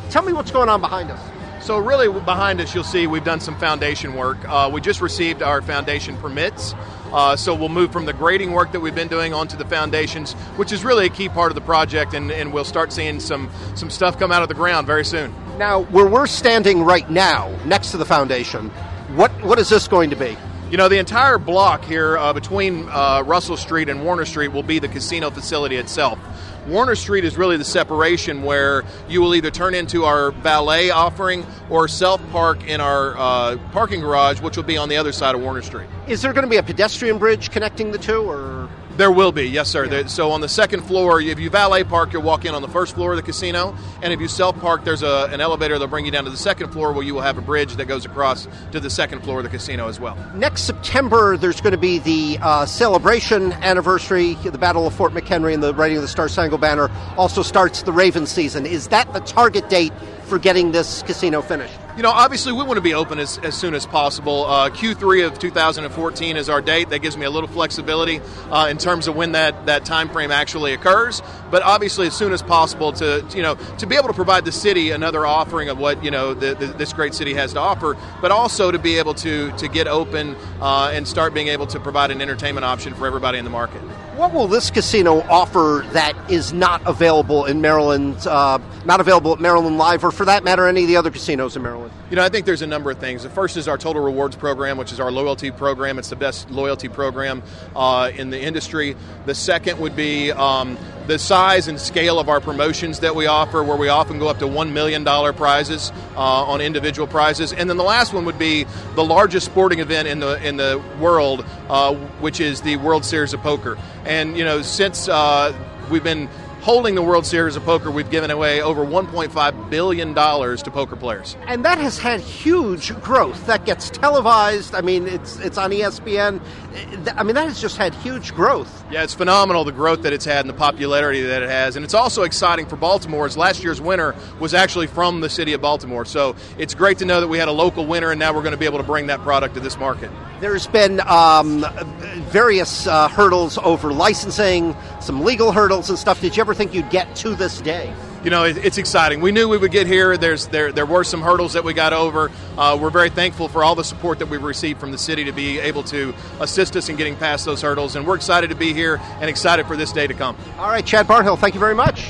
Tell me what's going on behind us. So really behind us, you'll see we've done some foundation work. We just received our foundation permits. So we'll move from the grading work that we've been doing onto the foundations, which is really a key part of the project, and we'll start seeing some stuff come out of the ground very soon. Now, where we're standing right now, next to the foundation, what is this going to be? You know, the entire block here between Russell Street and Warner Street will be the casino facility itself. Warner Street is really the separation where you will either turn into our valet offering or self-park in our parking garage, which will be on the other side of Warner Street. Is there going to be a pedestrian bridge connecting the two, or...? There will be, yes, sir. Yeah. So on the second floor, if you valet park, you'll walk in on the first floor of the casino, and if you self-park, there's an elevator that'll bring you down to the second floor where you will have a bridge that goes across to the second floor of the casino as well. Next September, there's going to be the celebration anniversary, the Battle of Fort McHenry, and the writing of the Star-Spangled Banner. Also starts the Raven season. Is that the target date for getting this casino finished? You know, obviously we want to be open as soon as possible. Q3 of 2014 is our date. That gives me a little flexibility in terms of when that time frame actually occurs. But obviously as soon as possible to be able to provide the city another offering of what, this great city has to offer, but also to be able to get open and start being able to provide an entertainment option for everybody in the market. What will this casino offer that is not available in Maryland, not available at Maryland Live, or for that matter, any of the other casinos in Maryland? You know, I think there's a number of things. The first is our Total Rewards program, which is our loyalty program. It's the best loyalty program in the industry. The second would be the size and scale of our promotions that we offer, where we often go up to $1 million prizes on individual prizes. And then the last one would be the largest sporting event in the world, which is the World Series of Poker. And, since we've been holding the World Series of Poker, we've given away over $1.5 billion to poker players. And that has had huge growth. That gets televised. I mean, it's on ESPN. I mean, that has just had huge growth. Yeah, it's phenomenal, the growth that it's had and the popularity that it has. And it's also exciting for Baltimore, as last year's winner was actually from the city of Baltimore. So it's great to know that we had a local winner, and now we're going to be able to bring that product to this market. There's been various hurdles over licensing, some legal hurdles and stuff. Did you ever think you'd get to this day? You know, it's exciting. We knew we would get here. There were some hurdles that we got over. We're very thankful for all the support that we've received from the city to be able to assist us in getting past those hurdles. And we're excited to be here and excited for this day to come. All right, Chad Barnhill, thank you very much.